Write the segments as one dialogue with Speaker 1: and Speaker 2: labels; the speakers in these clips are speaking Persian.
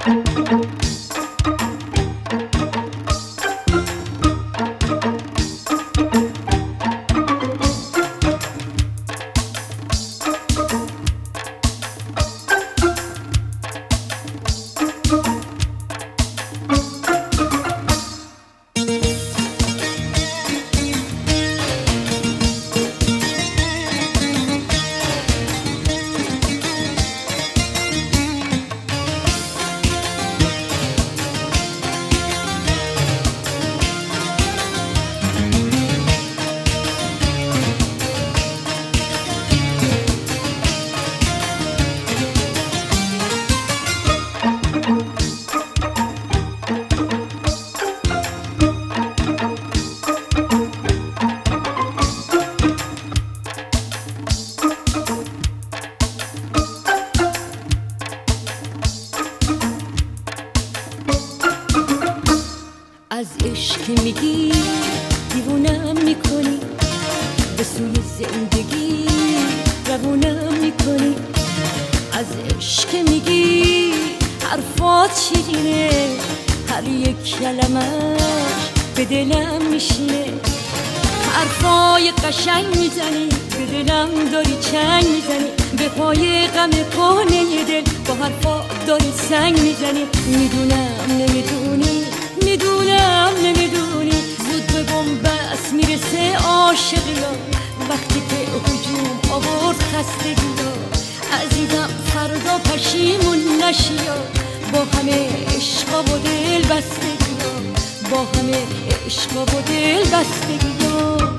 Speaker 1: از عشق میگی دیوونم میکنی، به سوی زندگی روونم میکنی. از عشق میگی حرفات شیرینه، هر یک کلمش به دلم میشینه. حرفای قشنگ میزنی، به دلم داری چنگ میزنی. به پای غم کهنه دل با حرفات داری سنگ میزنی. میدونم نمیدونی، میدونم نمیدونی، زود به بنبست میرسه عاشقی ها. وقتی که هجوم آورد خستگی ها، عزیزم فردا پشیمون نشی ها. با همه عشقا و دل بستگی ها، با همه عشقا و دل بستگی ها.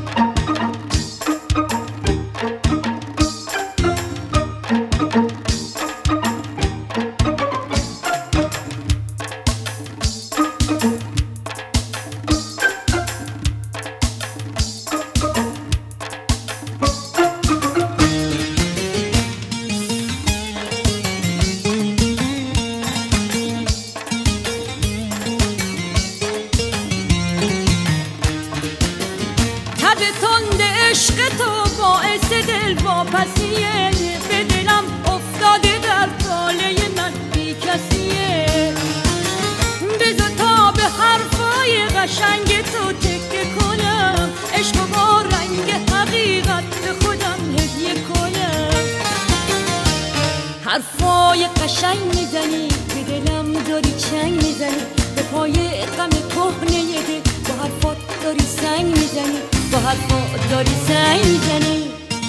Speaker 1: عشق تو باعث دل واپسیه، به دلم افتاده در باله من بی کسیه. بذار تا به حرفای قشنگ تو تکه کنم، عشق با رنگ حقیقت به خودم هدیه کنم. حرفای قشنگ میزنی، به دلم داری چنگ میزنی. به پای غم کهنه دل با حرفات داری سنگ میزنی، با حرفات داری سنگ میزنی.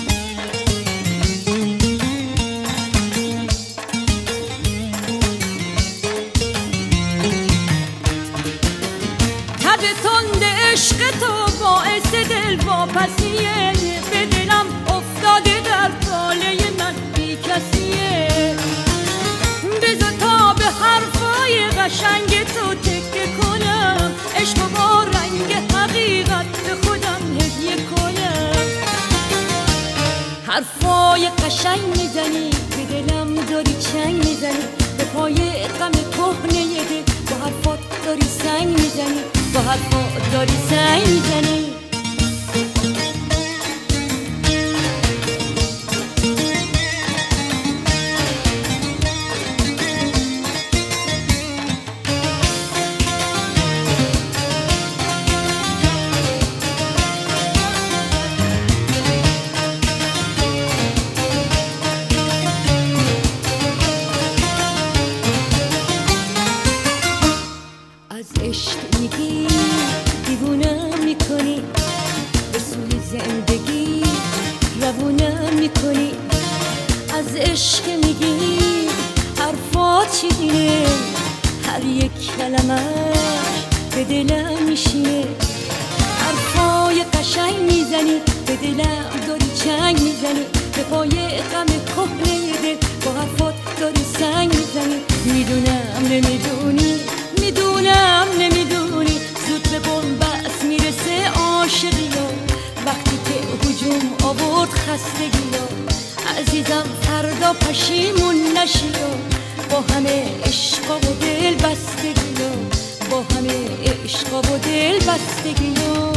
Speaker 1: تب تند عشق تو باعث دل واپسیه، به دلم افتاده در باله من بی کسیه. بذار تا به حرفای قشنگ تو تکه کنم، عشق با رنگ حقیقت به خودم هدیه کنم. حرفای قشنگ میزنی، به دلم داری چنگ میزنی. به پای غم کهنه دل با حرفات داری سنگ میزنی، با حرفات داری سنگ میزنی. عشق میگی دیوونم میکنی، به سوی زندگی روونم میکنی. از عشق میگی حرفات شیرینه، هر یک کلمش به دلم میشینه. حرفای قشنگ میزنی، به دلم داری چنگ میزنی. به پای غم کهنه دل با حرفات داری سنگ میزنی. میدونم نمیدونی، میدونم نمیدونی، زود به بنبست میرسه عاشقی ها. وقتی که هجوم آورد خستگی ها، عزیزم فردا پشیمون نشی ها. با همه عشقا و دل بستگی ها، با همه عشقا و دل بستگی ها.